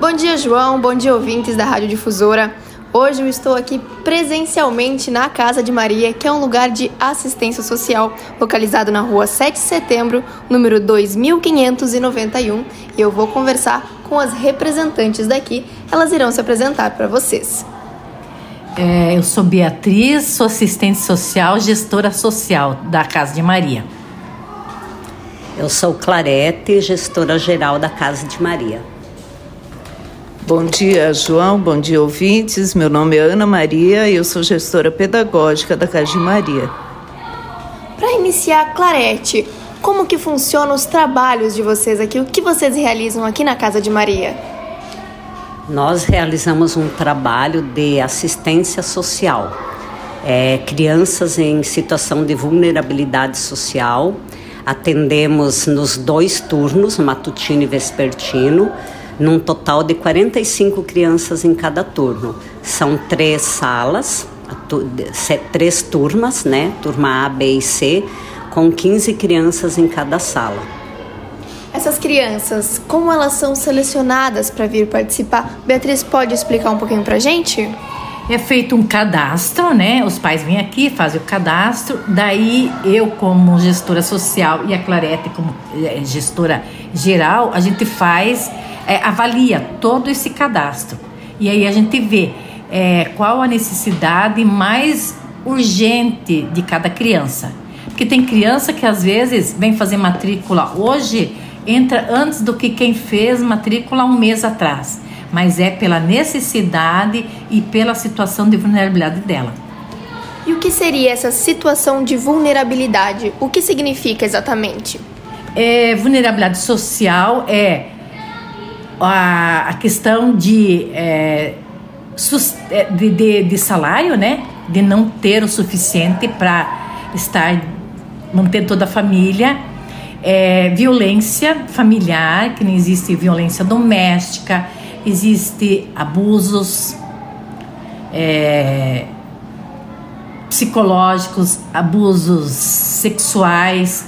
Bom dia, João. Bom dia, ouvintes da Rádio Difusora. Hoje eu estou aqui presencialmente na Casa de Maria, que é um lugar de assistência social localizado na rua 7 de setembro, número 2591, e eu vou conversar com as representantes daqui. Elas irão se apresentar para vocês. Eu sou Beatriz, sou assistente social, gestora social da Casa de Maria. Eu sou Clarete, gestora geral da Casa de Maria. Bom dia, João. Bom dia, ouvintes. Meu nome é Ana Maria e eu sou gestora pedagógica da Casa de Maria. Para iniciar, Clarete, como que funcionam os trabalhos de vocês aqui? O que vocês realizam aqui na Casa de Maria? Nós realizamos um trabalho de assistência social. Crianças em situação de vulnerabilidade social. Atendemos nos 2 turnos, matutino e vespertino, num total de 45 crianças em cada turno. São 3 salas, 3 turmas, né? Turma A, B e C, com 15 crianças em cada sala. Essas crianças, como elas são selecionadas para vir participar? Beatriz, pode explicar um pouquinho para a gente? É feito um cadastro, né? Os pais vêm aqui, fazem o cadastro. Daí eu, como gestora social, e a Clarete, como gestora geral, a gente avalia todo esse cadastro. E aí a gente vê qual a necessidade mais urgente de cada criança. Porque tem criança que às vezes vem fazer matrícula hoje, entra antes do que quem fez matrícula um mês atrás. Mas é pela necessidade e pela situação de vulnerabilidade dela. E o que seria essa situação de vulnerabilidade? O que significa exatamente? Vulnerabilidade social é a questão de salário, né? De não ter o suficiente para estar mantendo toda a família. Violência familiar, que não existe violência doméstica. Existem abusos psicológicos, abusos sexuais,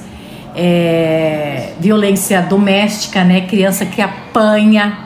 violência doméstica, né? Criança que apanha,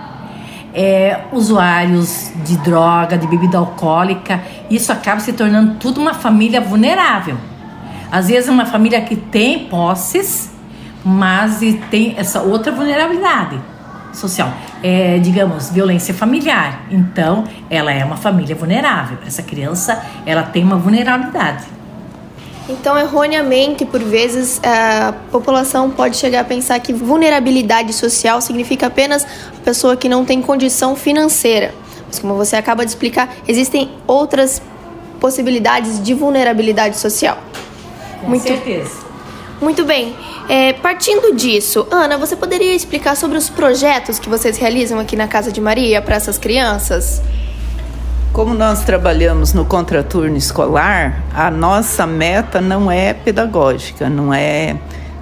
usuários de droga, de bebida alcoólica. Isso acaba se tornando tudo uma família vulnerável. Às vezes é uma família que tem posses, mas tem essa outra vulnerabilidade social, digamos, violência familiar. Então, ela é uma família vulnerável. Essa criança, ela tem uma vulnerabilidade. Então, erroneamente, por vezes, a população pode chegar a pensar que vulnerabilidade social significa apenas a pessoa que não tem condição financeira. Mas, como você acaba de explicar, existem outras possibilidades de vulnerabilidade social. Com certeza. Muito bem. Partindo disso, Ana, você poderia explicar sobre os projetos que vocês realizam aqui na Casa de Maria para essas crianças? Como nós trabalhamos no contraturno escolar, a nossa meta não é pedagógica, não é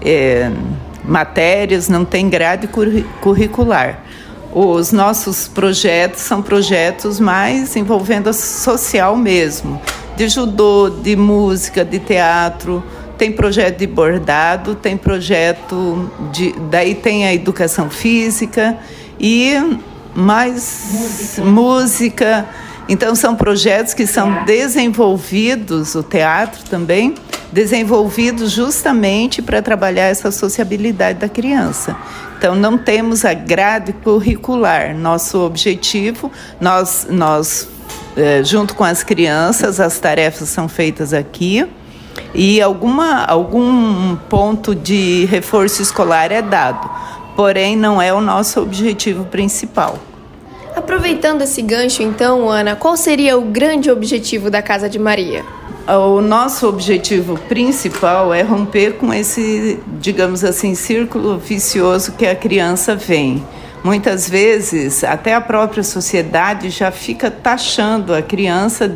matérias, não tem grade curricular. Os nossos projetos são projetos mais envolvendo a social mesmo, de judô, de música, de teatro. Tem projeto de bordado, tem projeto daí tem a educação física e mais música. Então são projetos que são desenvolvidos, o teatro também, desenvolvidos justamente para trabalhar essa sociabilidade da criança. Então não temos a grade curricular. Nosso objetivo, nós junto com as crianças, as tarefas são feitas aqui. E algum ponto de reforço escolar é dado, porém não é o nosso objetivo principal. Aproveitando esse gancho então, Ana, qual seria o grande objetivo da Casa de Maria? O nosso objetivo principal é romper com esse, digamos assim, círculo vicioso que a criança vem. Muitas vezes, até a própria sociedade já fica taxando a criança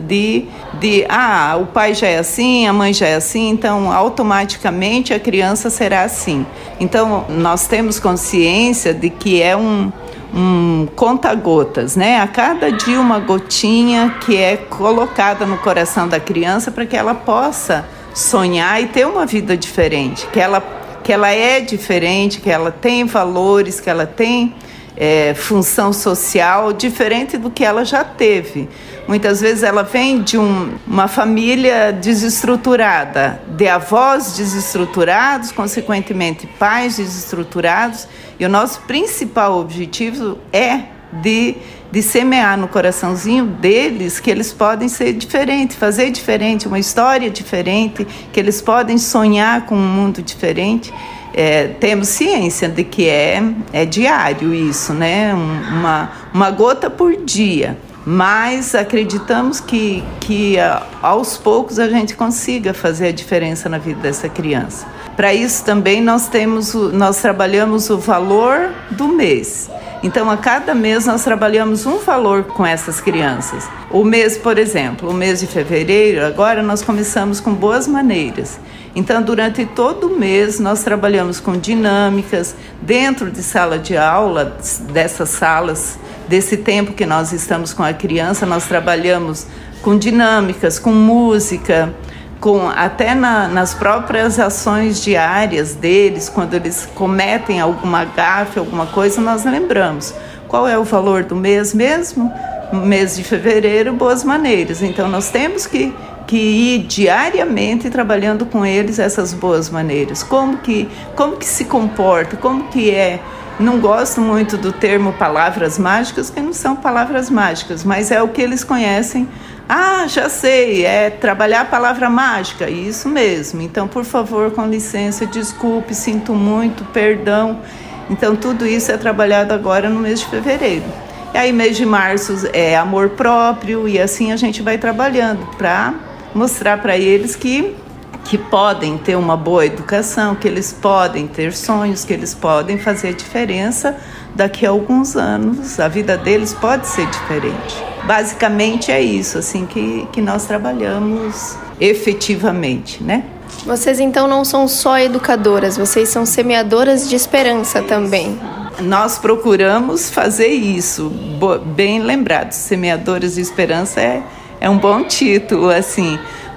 o pai já é assim, a mãe já é assim, então automaticamente a criança será assim. Então, nós temos consciência de que é um conta-gotas, né? A cada dia uma gotinha que é colocada no coração da criança para que ela possa sonhar e ter uma vida diferente, que ela é diferente, que ela tem valores, que ela tem função social diferente do que ela já teve. Muitas vezes ela vem de uma família desestruturada, de avós desestruturados, consequentemente pais desestruturados, e o nosso principal objetivo é de semear no coraçãozinho deles que eles podem ser diferentes, fazer diferente, uma história diferente, que eles podem sonhar com um mundo diferente. Temos ciência de que é diário isso, né? Uma gota por dia, mas acreditamos que aos poucos a gente consiga fazer a diferença na vida dessa criança. Para isso também nós trabalhamos o valor do mês. Então, a cada mês nós trabalhamos um valor com essas crianças. O mês, por exemplo, o mês de fevereiro, agora nós começamos com boas maneiras. Então, durante todo o mês, nós trabalhamos com dinâmicas dentro de sala de aula, dessas salas, desse tempo que nós estamos com a criança, nós trabalhamos com dinâmicas, com música, até nas próprias ações diárias deles, quando eles cometem alguma gafe, alguma coisa, nós lembramos. Qual é o valor do mês mesmo? Mês de fevereiro, boas maneiras. Então, nós temos que ir diariamente trabalhando com eles essas boas maneiras. Como que se comporta, como que é. Não gosto muito do termo palavras mágicas, porque não são palavras mágicas, mas é o que eles conhecem. Ah, já sei, é trabalhar a palavra mágica, isso mesmo. Então, por favor, com licença, desculpe, sinto muito, perdão. Então, tudo isso é trabalhado agora no mês de fevereiro. E aí, mês de março é amor próprio, e assim a gente vai trabalhando para mostrar para eles que podem ter uma boa educação, que eles podem ter sonhos, que eles podem fazer diferença daqui a alguns anos. A vida deles pode ser diferente. Basicamente é isso, assim, que nós trabalhamos efetivamente, né? Vocês, então, não são só educadoras, vocês são semeadoras de esperança também. Nós procuramos fazer isso, bem lembrado. Semeadoras de esperança é um bom título, assim,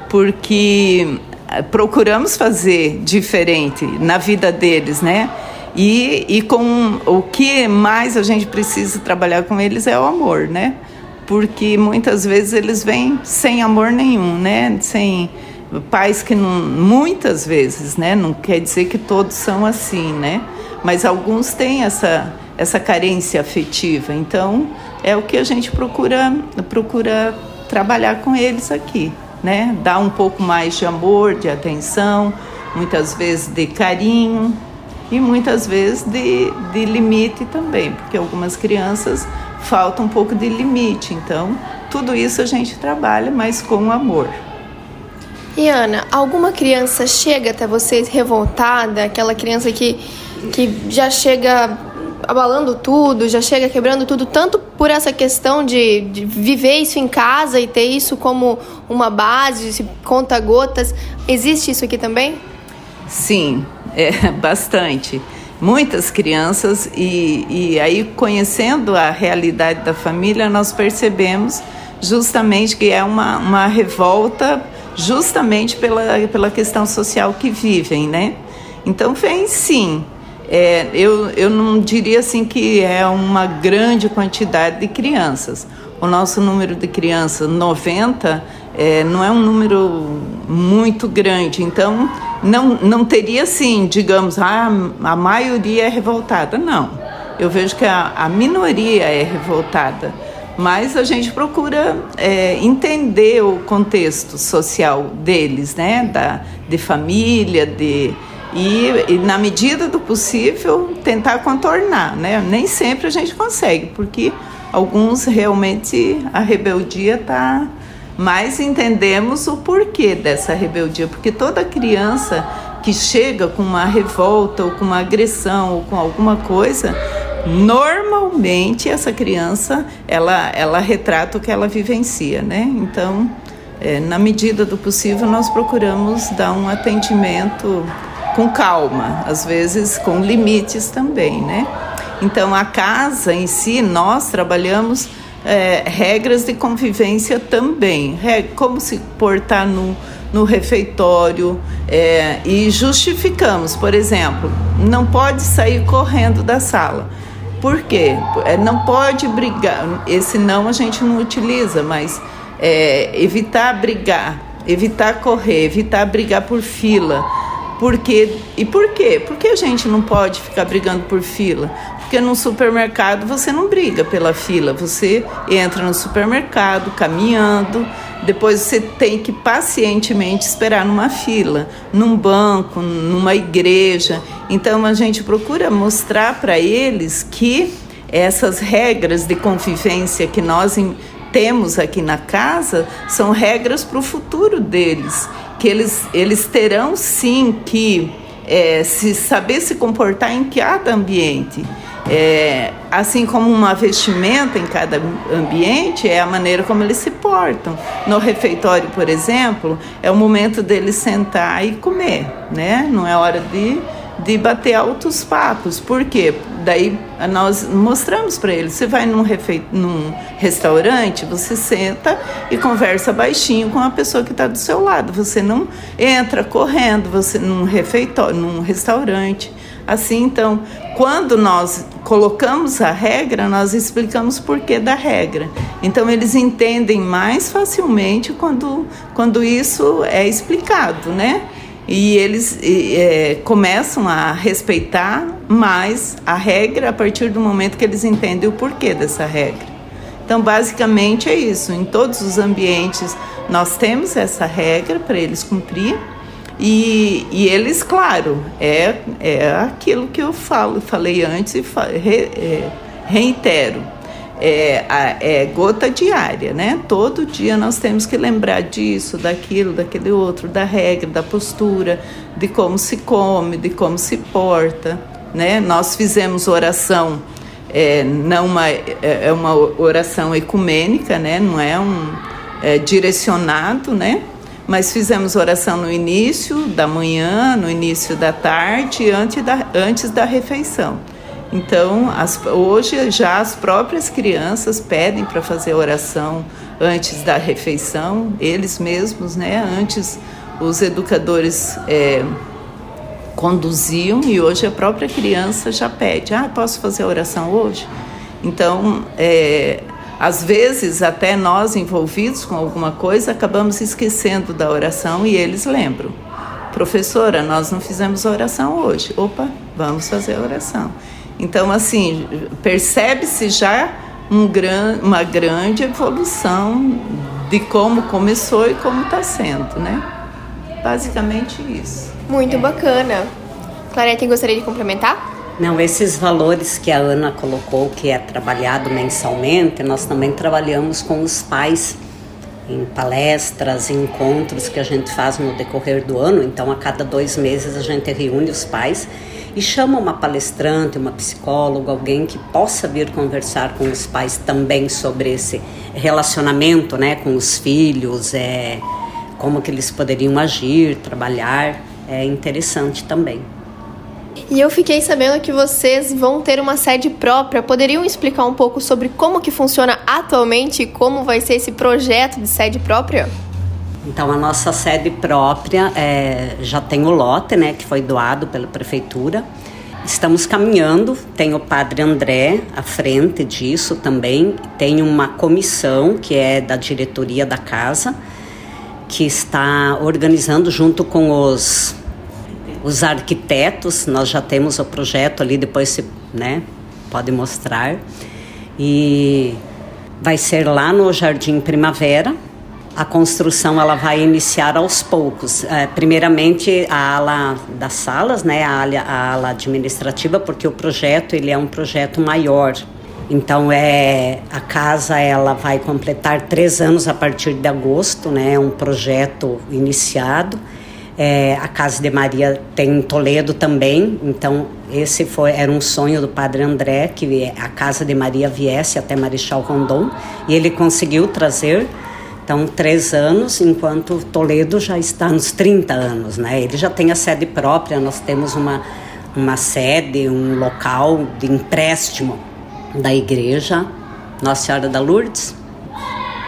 porque procuramos fazer diferente na vida deles, né? E com o que mais a gente precisa trabalhar com eles é o amor, né? Porque muitas vezes eles vêm sem amor nenhum, né? Sem pais que não, muitas vezes, né? Não quer dizer que todos são assim, né? Mas alguns têm essa carência afetiva. Então, é o que a gente procura trabalhar com eles aqui, né? Dar um pouco mais de amor, de atenção, muitas vezes de carinho e muitas vezes de limite também, porque algumas crianças falta um pouco de limite. Então, tudo isso a gente trabalha, mas com amor. E Ana, alguma criança chega até vocês revoltada, aquela criança que já chega abalando tudo, já chega quebrando tudo, tanto por essa questão de viver isso em casa e ter isso como uma base, conta-gotas. Existe isso aqui também? Sim, bastante. Muitas crianças, e aí conhecendo a realidade da família, nós percebemos justamente que é uma revolta justamente pela questão social que vivem, né? Então vem sim. Eu não diria assim que é uma grande quantidade de crianças. O nosso número de crianças, 90, não é um número muito grande. Então, não teria assim, digamos, a maioria é revoltada. Não, eu vejo que a minoria é revoltada. Mas a gente procura entender o contexto social deles, né? De família, e na medida do possível tentar contornar, né? Nem sempre a gente consegue, porque alguns realmente a rebeldia está... Mas entendemos o porquê dessa rebeldia, porque toda criança que chega com uma revolta ou com uma agressão ou com alguma coisa, normalmente essa criança ela retrata o que ela vivencia, né? Então, na medida do possível, nós procuramos dar um atendimento com calma, às vezes com limites também, né? Então, a casa em si, nós trabalhamos regras de convivência também, como se portar no refeitório, e justificamos, por exemplo, não pode sair correndo da sala. Por quê? Não pode brigar, esse não a gente não utiliza, mas evitar brigar, evitar correr, evitar brigar por fila. Por quê? Por quê? Porque a gente não pode ficar brigando por fila. Porque no supermercado você não briga pela fila, você entra no supermercado caminhando, depois você tem que pacientemente esperar numa fila, num banco, numa igreja. Então a gente procura mostrar para eles que essas regras de convivência que nós temos aqui na casa são regras para o futuro deles, que eles terão sim que saber se comportar em cada ambiente. Assim como uma vestimenta em cada ambiente, é a maneira como eles se portam. No refeitório, por exemplo, é o momento deles sentar e comer, né? Não é hora de bater altos papos. Por quê? Daí nós mostramos para eles, você vai num restaurante, você senta e conversa baixinho com a pessoa que está do seu lado. Você não entra correndo num refeitório, num restaurante. Assim, então, quando nós colocamos a regra, nós explicamos o porquê da regra. Então, eles entendem mais facilmente quando isso é explicado, né? E eles começam a respeitar mais a regra a partir do momento que eles entendem o porquê dessa regra. Então, basicamente é isso. Em todos os ambientes, nós temos essa regra para eles cumprir. E eles, claro, é aquilo que eu falei antes e reitero. É gota diária, né? Todo dia nós temos que lembrar disso, daquilo, daquele outro, da regra, da postura, de como se come, de como se porta, né? Nós fizemos oração, é uma oração ecumênica, né? Não é direcionado, né? Mas fizemos oração no início da manhã, no início da tarde, antes da refeição. Então, hoje já as próprias crianças pedem para fazer oração antes da refeição, eles mesmos, né? Antes os educadores conduziam e hoje a própria criança já pede, posso fazer oração hoje? Então, às vezes, até nós envolvidos com alguma coisa, acabamos esquecendo da oração e eles lembram. Professora, nós não fizemos a oração hoje. Opa, vamos fazer a oração. Então, assim, percebe-se já uma grande evolução de como começou e como está sendo, né? Basicamente isso. Muito bacana. Clarete, gostaria de complementar? Não, esses valores que a Ana colocou, que é trabalhado mensalmente, nós também trabalhamos com os pais em palestras, em encontros que a gente faz no decorrer do ano. Então, a cada 2 meses a gente reúne os pais e chama uma palestrante, uma psicóloga, alguém que possa vir conversar com os pais também sobre esse relacionamento, né, com os filhos, como que eles poderiam agir, trabalhar. É interessante também. E eu fiquei sabendo que vocês vão ter uma sede própria. Poderiam explicar um pouco sobre como que funciona atualmente e como vai ser esse projeto de sede própria? Então, a nossa sede própria já tem o lote, né, que foi doado pela prefeitura. Estamos caminhando, tem o Padre André à frente disso também. Tem uma comissão que é da diretoria da casa, que está organizando junto com os arquitetos. Nós já temos o projeto ali, depois você, né, pode mostrar. E vai ser lá no Jardim Primavera. A construção ela vai iniciar aos poucos. Primeiramente a ala das salas, né, a ala administrativa, porque o projeto ele é um projeto maior. Então a casa ela vai completar 3 anos a partir de agosto, né, é um projeto iniciado. A Casa de Maria tem em Toledo também, então esse era um sonho do Padre André, que a Casa de Maria viesse até Marechal Rondon, e ele conseguiu trazer. Então, 3 anos, enquanto Toledo já está nos 30 anos, né? Ele já tem a sede própria, nós temos uma sede, um local de empréstimo da igreja Nossa Senhora da Lourdes,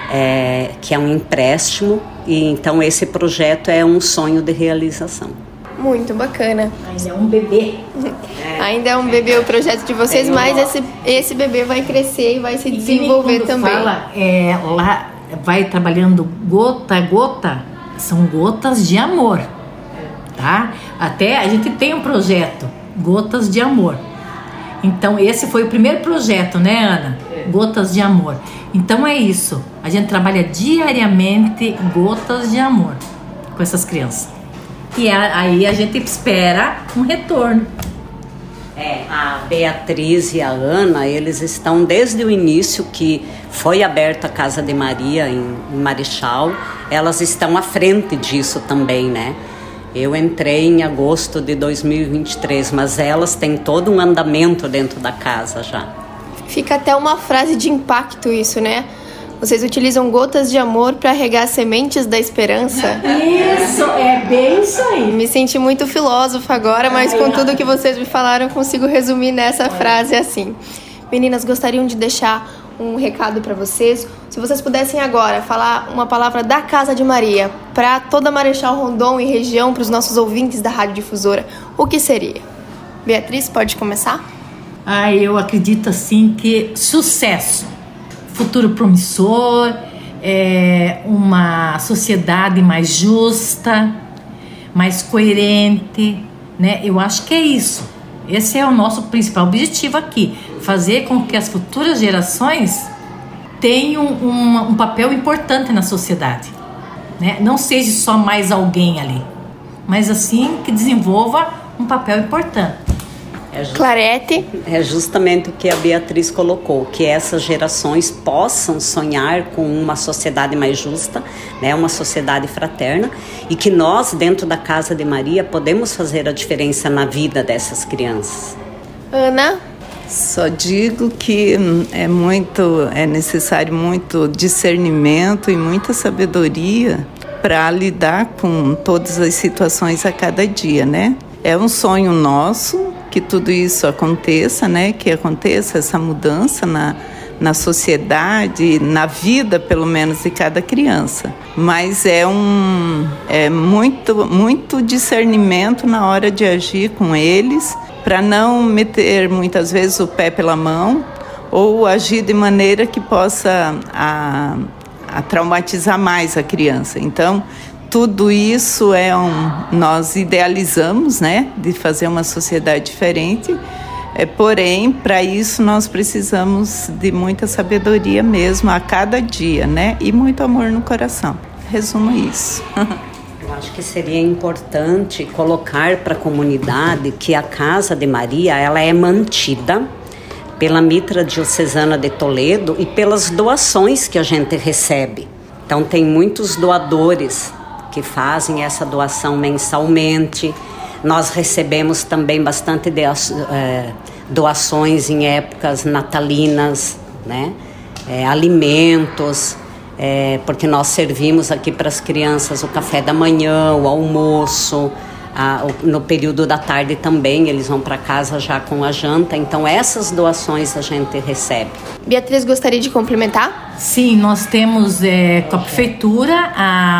que é um empréstimo, e então esse projeto é um sonho de realização. Muito bacana. Ainda é um bebê. Ainda é um bebê o projeto de vocês, mas esse bebê vai crescer e vai se desenvolver também. Fala, lá vai trabalhando gota a gota, são gotas de amor, tá? Até a gente tem um projeto, Gotas de Amor. Então esse foi o primeiro projeto, né, Ana? Gotas de Amor. Então é isso, a gente trabalha diariamente gotas de amor com essas crianças. E aí a gente espera um retorno. A Beatriz e a Ana, eles estão desde o início que foi aberta a Casa de Maria em Marechal, elas estão à frente disso também, né? Eu entrei em agosto de 2023, mas elas têm todo um andamento dentro da casa já. Fica até uma frase de impacto isso, né? Vocês utilizam gotas de amor para regar sementes da esperança? Isso, é bem isso aí. Me senti muito filósofa agora, mas com tudo que vocês me falaram, consigo resumir nessa frase assim. Meninas, gostariam de deixar um recado para vocês. Se vocês pudessem agora falar uma palavra da Casa de Maria para toda Marechal Rondon e região, para os nossos ouvintes da Rádio Difusora, o que seria? Beatriz, pode começar? Eu acredito assim que sucesso, futuro promissor, uma sociedade mais justa, mais coerente, né? Eu acho que é isso. Esse é o nosso principal objetivo aqui, fazer com que as futuras gerações tenham um papel importante na sociedade, né? Não seja só mais alguém ali, mas assim que desenvolva um papel importante. Clarete. É justamente o que a Beatriz colocou, que essas gerações possam sonhar com uma sociedade mais justa, né, uma sociedade fraterna, e que nós, dentro da Casa de Maria, podemos fazer a diferença na vida dessas crianças. Ana? Só digo que é necessário muito discernimento e muita sabedoria para lidar com todas as situações a cada dia, né? É um sonho nosso que tudo isso aconteça, né? Que aconteça essa mudança na sociedade, na vida, pelo menos, de cada criança. Mas é muito discernimento na hora de agir com eles, para não meter muitas vezes o pé pela mão ou agir de maneira que possa a traumatizar mais a criança. Então, tudo isso nós idealizamos, né, de fazer uma sociedade diferente, porém, para isso nós precisamos de muita sabedoria mesmo a cada dia, né, e muito amor no coração. Resumo isso. Eu acho que seria importante colocar para a comunidade que a Casa de Maria, ela é mantida pela Mitra Diocesana de Toledo e pelas doações que a gente recebe. Então, tem muitos doadores que fazem essa doação mensalmente. Nós recebemos também bastante doações em épocas natalinas, né? Alimentos, porque nós servimos aqui para as crianças o café da manhã, o almoço, no período da tarde também eles vão para casa já com a janta. Então essas doações a gente recebe. Beatriz, gostaria de complementar? Sim, nós temos com a prefeitura,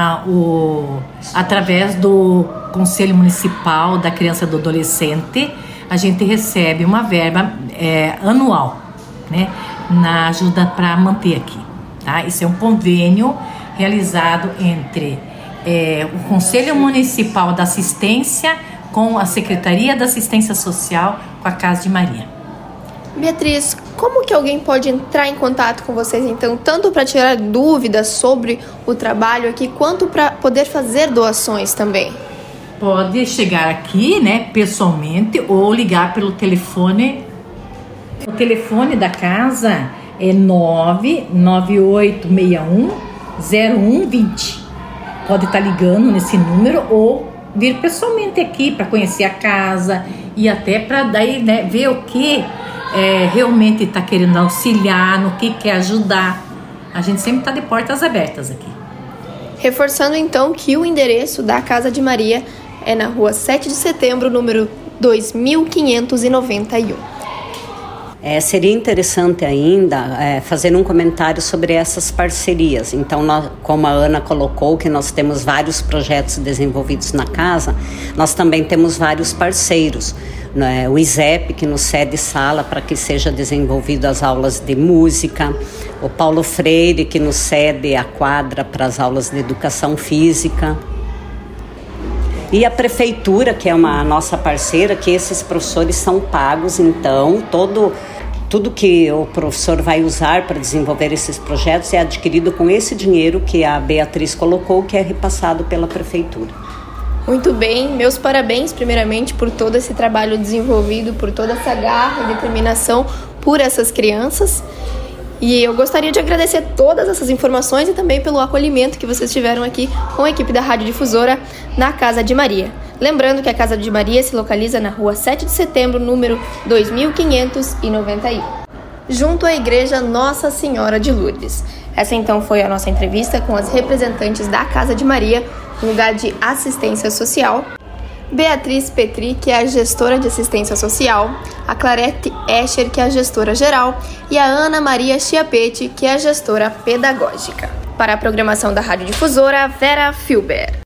através do Conselho Municipal da Criança e do Adolescente, a gente recebe uma verba anual, né, na ajuda para manter aqui, tá? Isso é um convênio realizado entre o Conselho Municipal da Assistência com a Secretaria da Assistência Social com a Casa de Maria. Beatriz, como que alguém pode entrar em contato com vocês, então, tanto para tirar dúvidas sobre o trabalho aqui, quanto para poder fazer doações também? Pode chegar aqui, né, pessoalmente, ou ligar pelo telefone. O telefone da casa é 99861-0120. Pode estar ligando nesse número ou vir pessoalmente aqui para conhecer a casa e até para daí, né, ver o que realmente está querendo auxiliar, no que quer ajudar. A gente sempre está de portas abertas aqui. Reforçando então que o endereço da Casa de Maria é na rua 7 de setembro, número 2591. Seria interessante ainda fazer um comentário sobre essas parcerias. Então, como a Ana colocou, que nós temos vários projetos desenvolvidos na casa, nós também temos vários parceiros. Né? O ISEP, que nos cede sala para que seja desenvolvido as aulas de música, o Paulo Freire, que nos cede a quadra para as aulas de educação física, e a prefeitura, que é uma nossa parceira, que esses professores são pagos, então tudo que o professor vai usar para desenvolver esses projetos é adquirido com esse dinheiro que a Beatriz colocou, que é repassado pela prefeitura. Muito bem, meus parabéns primeiramente por todo esse trabalho desenvolvido, por toda essa garra e determinação por essas crianças. E eu gostaria de agradecer todas essas informações e também pelo acolhimento que vocês tiveram aqui com a equipe da Rádio Difusora na Casa de Maria. Lembrando que a Casa de Maria se localiza na rua 7 de setembro, número 2591, junto à Igreja Nossa Senhora de Lourdes. Essa então foi a nossa entrevista com as representantes da Casa de Maria, um lugar de assistência social. Beatriz Petri, que é a gestora de assistência social, a Clarete Escher, que é a gestora geral, e a Ana Maria Chiapete, que é a gestora pedagógica. Para a programação da Rádio Difusora, Vera Filber.